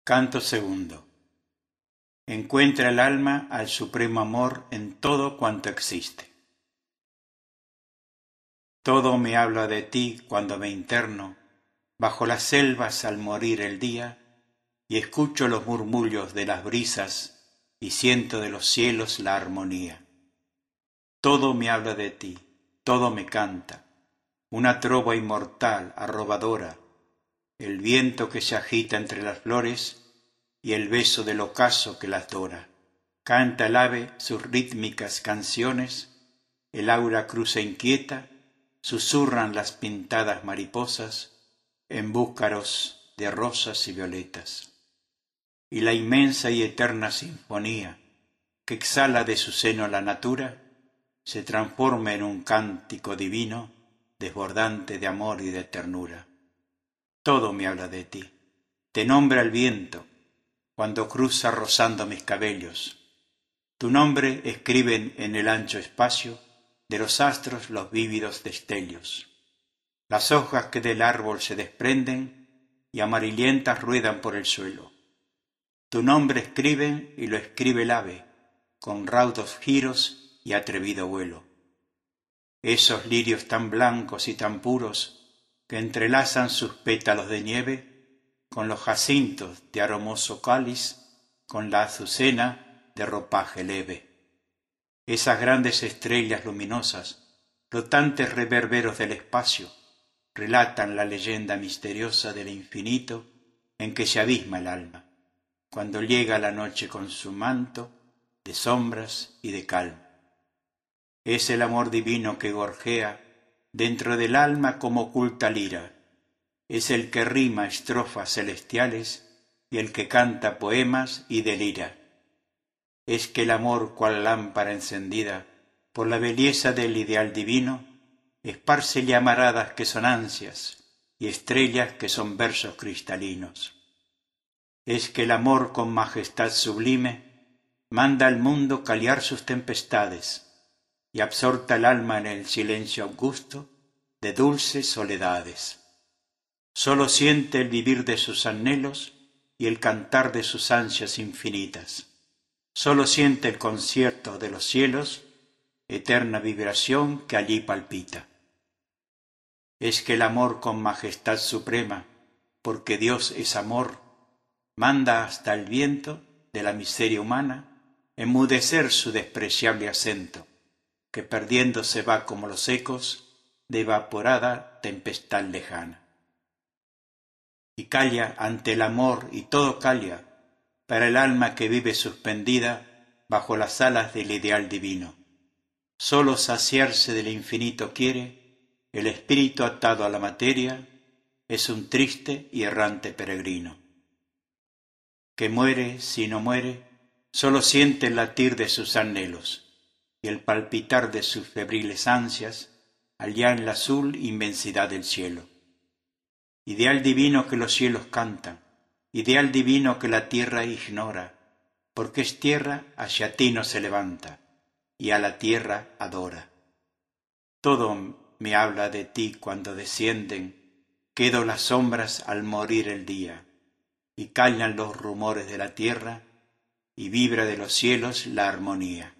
Canto segundo. Encuentra el alma al supremo amor en todo cuanto existe. Todo me habla de ti cuando me interno bajo las selvas al morir el día y escucho los murmullos de las brisas y siento de los cielos la armonía. Todo me habla de ti, todo me canta, una trova inmortal, arrobadora, el viento que se agita entre las flores y el beso del ocaso que las dora. Canta el ave sus rítmicas canciones, el aura cruza inquieta, susurran las pintadas mariposas en búscaros de rosas y violetas. Y la inmensa y eterna sinfonía que exhala de su seno la natura se transforma en un cántico divino, desbordante de amor y de ternura. Todo me habla de ti, te nombra el viento, cuando cruza rozando mis cabellos. Tu nombre escriben en el ancho espacio de los astros los vívidos destellos. Las hojas que del árbol se desprenden y amarillentas ruedan por el suelo. Tu nombre escriben y lo escribe el ave, con raudos giros y atrevido vuelo. Esos lirios tan blancos y tan puros que entrelazan sus pétalos de nieve con los jacintos de aromoso cáliz, con la azucena de ropaje leve. Esas grandes estrellas luminosas, flotantes reverberos del espacio, relatan la leyenda misteriosa del infinito en que se abisma el alma, cuando llega la noche con su manto de sombras y de calma. Es el amor divino que gorjea dentro del alma como oculta lira. Es el que rima estrofas celestiales y el que canta poemas y delira. Es que el amor, cual lámpara encendida por la belleza del ideal divino, esparce llamaradas que son ansias y estrellas que son versos cristalinos. Es que el amor con majestad sublime manda al mundo callar sus tempestades y absorta el alma en el silencio augusto de dulces soledades. Sólo siente el vivir de sus anhelos y el cantar de sus ansias infinitas. Sólo siente el concierto de los cielos, eterna vibración que allí palpita. Es que el amor con majestad suprema, porque Dios es amor, manda hasta el viento de la miseria humana enmudecer su despreciable acento, que perdiéndose va como los ecos de evaporada tempestad lejana. Y calla ante el amor y todo calla para el alma que vive suspendida bajo las alas del ideal divino. Sólo saciarse del infinito quiere, el espíritu atado a la materia es un triste y errante peregrino. Que muere, si no muere, sólo siente el latir de sus anhelos y el palpitar de sus febriles ansias allá en la azul inmensidad del cielo. Ideal divino que los cielos cantan, ideal divino que la tierra ignora, porque es tierra hacia ti no se levanta, y a la tierra adora. Todo me habla de ti cuando descienden, quedo las sombras al morir el día, y callan los rumores de la tierra, y vibra de los cielos la armonía.